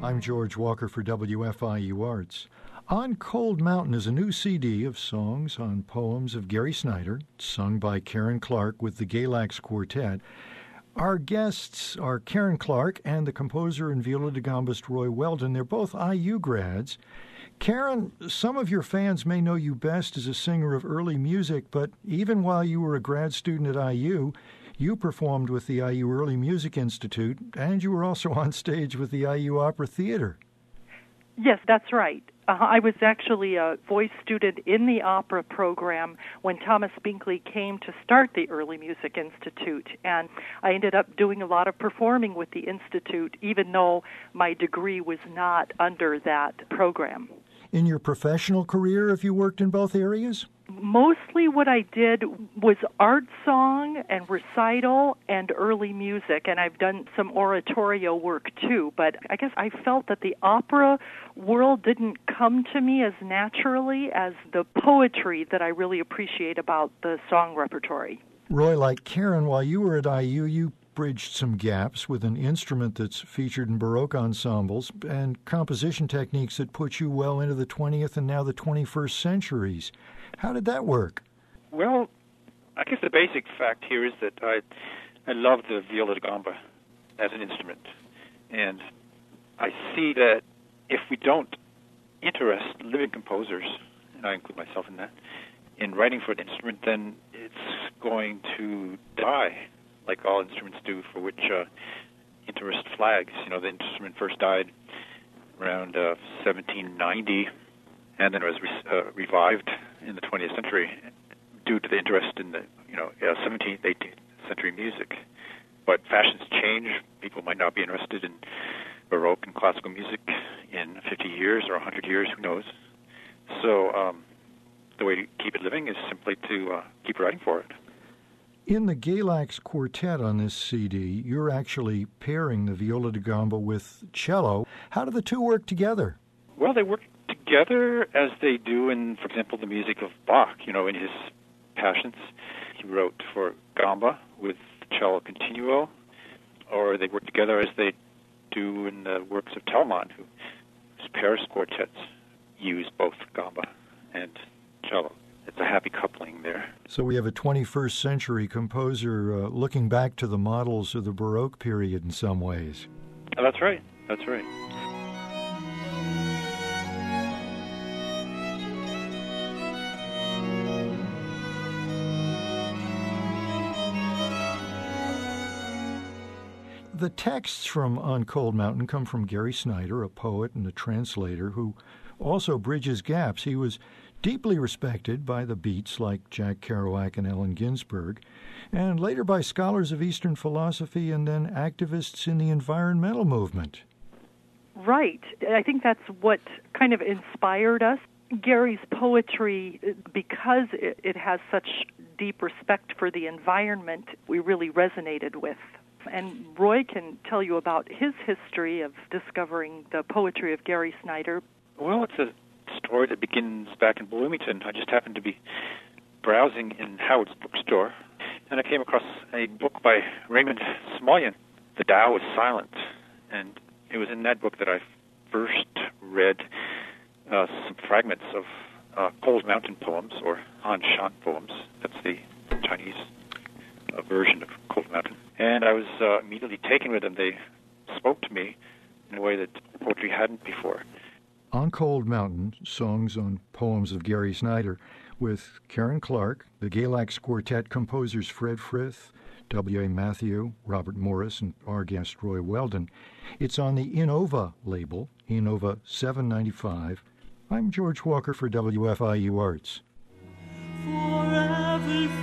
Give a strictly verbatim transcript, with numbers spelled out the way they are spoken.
I'm George Walker for W F I U Arts. On Cold Mountain is a new C D of songs on poems of Gary Snyder, sung by Karen Clark with the Galax Quartet. Our guests are Karen Clark and the composer and viola da gambist Roy Weldon. They're both I U grads. Karen, some of your fans may know you best as a singer of early music, but even while you were a grad student at I U, you performed with the I U Early Music Institute, and you were also on stage with the I U Opera Theater. Yes, that's right. Uh, I was actually a voice student in the opera program when Thomas Binkley came to start the Early Music Institute, and I ended up doing a lot of performing with the Institute, even though my degree was not under that program. In your professional career, have you worked in both areas? Mostly what I did was art song and recital and early music, and I've done some oratorio work too, but I guess I felt that the opera world didn't come to me as naturally as the poetry that I really appreciate about the song repertory. Roy, like Karen, while you were at I U, you bridged some gaps with an instrument that's featured in Baroque ensembles and composition techniques that put you well into the twentieth and now the twenty-first centuries. How did that work? Well, I guess the basic fact here is that I I love the viola da gamba as an instrument. And I see that if we don't interest living composers, and I include myself in that, in writing for an instrument, then it's going to die, like all instruments do, for which uh, interest flags. You know, the instrument first died around uh, seventeen ninety, and then it was re- uh, revived in the twentieth century due to the interest in the, you know, uh, seventeenth, eighteenth century music. But fashions change. People might not be interested in Baroque and classical music in fifty years or one hundred years, who knows. So um, the way to keep it living is simply to uh, keep writing for it. In the Galax Quartet on this C D, you're actually pairing the viola da gamba with cello. How do the two work together? Well, they work together as they do in, for example, the music of Bach. You know, in his Passions, he wrote for gamba with cello continuo, or they work together as they do in the works of Telemann, whose Paris quartets use both gamba and cello. It's a happy coupling there. So we have a twenty-first century composer uh, looking back to the models of the Baroque period in some ways. Oh, that's right. That's right. The texts from On Cold Mountain come from Gary Snyder, a poet and a translator who also bridges gaps. He was deeply respected by the Beats like Jack Kerouac and Allen Ginsberg, and later by scholars of Eastern philosophy and then activists in the environmental movement. Right. I think that's what kind of inspired us. Gary's poetry, because it, it has such deep respect for the environment, we really resonated with. And Roy can tell you about his history of discovering the poetry of Gary Snyder. Well, it's a story that begins back in Bloomington. I just happened to be browsing in Howard's bookstore, and I came across a book by Raymond Smullyan, The Tao is Silent. And it was in that book that I first read uh, some fragments of uh, Cold Mountain poems, or Han Shan poems. That's the Chinese uh, version of Cold Mountain. And I was uh, immediately taken with them. They spoke to me in a way that poetry hadn't before. On Cold Mountain, songs on poems of Gary Snyder, with Karen Clark, the Galax Quartet composers Fred Frith, W A Matthew, Robert Morris, and our guest Roy Weldon. It's on the Innova label, Innova seven ninety-five. I'm George Walker for W F I U Arts. For every